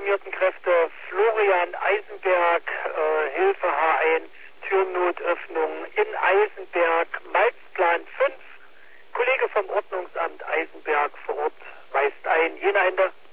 uniformierten Kräfte Florian Eisenberg, Hilfe H1, Türnotöffnung in Eisenberg, Malzplan 5. Kollege vom Ordnungsamt Eisenberg vor Ort weist ein. Jener Ende.